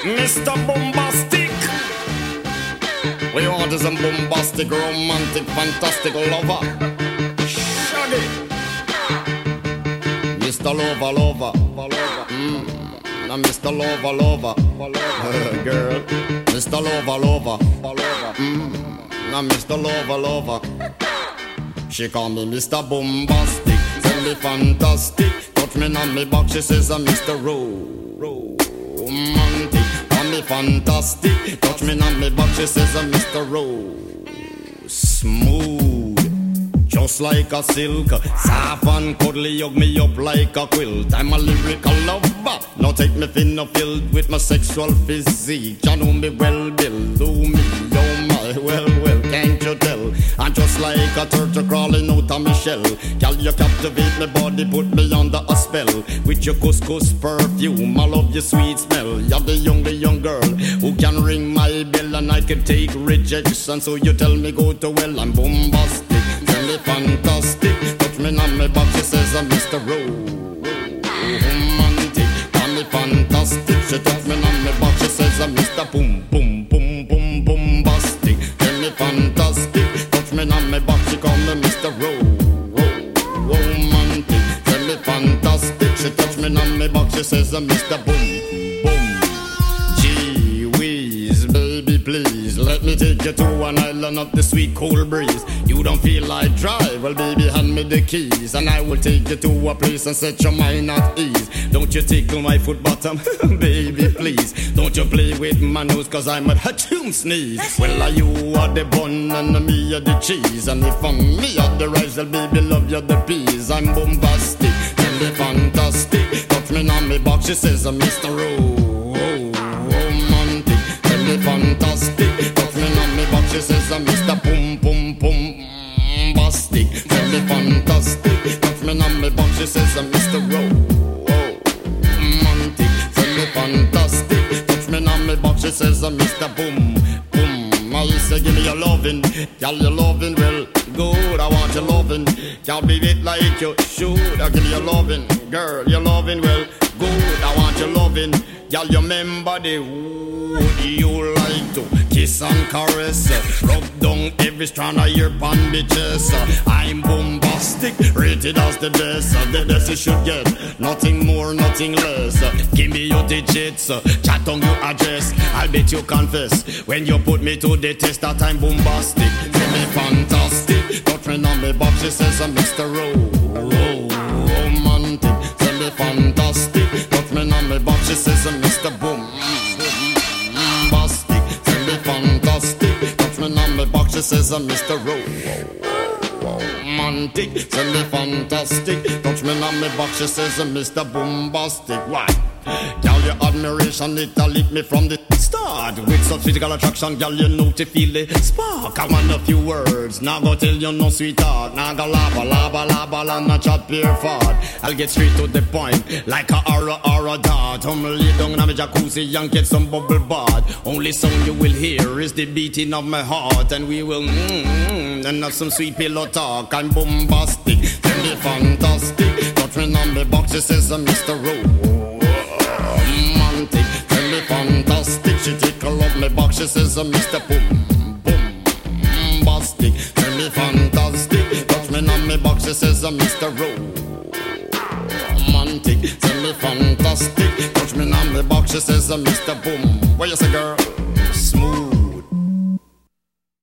Mr. Bombastic. We want is a bombastic, romantic, fantastic lover. Shaggy. Mr. Lover. Now Mr. Lover. Girl. Mr. Lover. Now Mr. Lover. She call me Mr. Bombastic. Tell me fantastic. Touch me on me back. She says I'm Mr. Romantic. Call me fantastic. Touch me on me back. She says I'm Mr. Smooth. Just like a silk, soft and cuddly, hug me up like a quilt. I'm a lyrical lover. Now take me thin or filled with my sexual physique. You know me well, Bill. Do me, oh my, well, can't you tell? I'm just like a turtle crawling out of my shell. Girl, you captivate my body, put me under a spell. With your couscous perfume, I love your sweet smell. You're the young girl who can ring my bell, and I can take rejection. So you tell me go to well, I'm bombastic. Tell me fantastic. Touch me on my back, she says I'm Mr. Romantic. Tell me fantastic. She touch me on my back, she says I'm Mr. Bombastic. Tell me fantastic. Touch me on my back, she call me Mr. Romantic. Tell me fantastic. She touch me on my back, she says I'm Mr. Gee whiz, baby please, let me take you to an island of the sweet cool breeze. You don't feel like drive? Well baby, hand me the keys, and I will take you to a place and set your mind at ease. Don't you tickle my foot bottom, baby please. Don't you play with my nose, cause I'm a hatchoon sneeze. Well you are the bun and me are the cheese, and if I'm me are the rice, well baby love you the peas. I'm bombastic, tell me fantastic. Touch me on me box, she says I'm Mr. Romantic. Tell me fantastic. Touch me on me box, she says I'm Mr. Bombastic. Tell me fantastic. Touch me on me box, she says I'm Mr. Romantic. Tell me fantastic. Touch me on me box, she says I'm Mr. Boom. I say give me your lovin', y'all your lovin' well good. I want your lovin', y'all be it like you should. I give you your lovin', girl, your lovin' well good. I want your lovin', y'all you remember the wood you like to kiss and caress, rub down every strand of your bandages. I'm bombastic, rated as the best. The best you should get, nothing more, nothing less. Give me your digits, chat on your address. I'll bet you confess when you put me to the test that I'm bombastic. Tell me fantastic. Touch me on me box, she says I'm Mr. Romantic. Tell me fantastic. Touch me on me box, she says I'm Mr. Bombastic. Tell me fantastic. Touch me on me box, she says I'm Mr. Romantic. Tell me fantastic. Touch me on me box, she says I'm Mr. Bombastic. Why? Girl, your admiration, it lit me from the start. With such physical attraction, girl, you know to feel the spark. I want a few words, now go tell you no sweetheart. Now go laba, and not chat pure fart. I'll get straight to the point, like a aura dart. Lay down in my jacuzzi and get some bubble bath. Only song you will hear is the beating of my heart. And we will and have some sweet pillow talk. I'm bombastic, tell me fantastic. Touch me on the box, she says I'm Mr. Romantic. Tell me fantastic. She tickle up my box, she says I'm Mr. Bombastic. Tell me fantastic. Touch me on my box, she says I'm Mr. Romantic. Tell me fantastic. Touch me on my box, she says I'm Mr. Boom. What you say, girl? Smooth.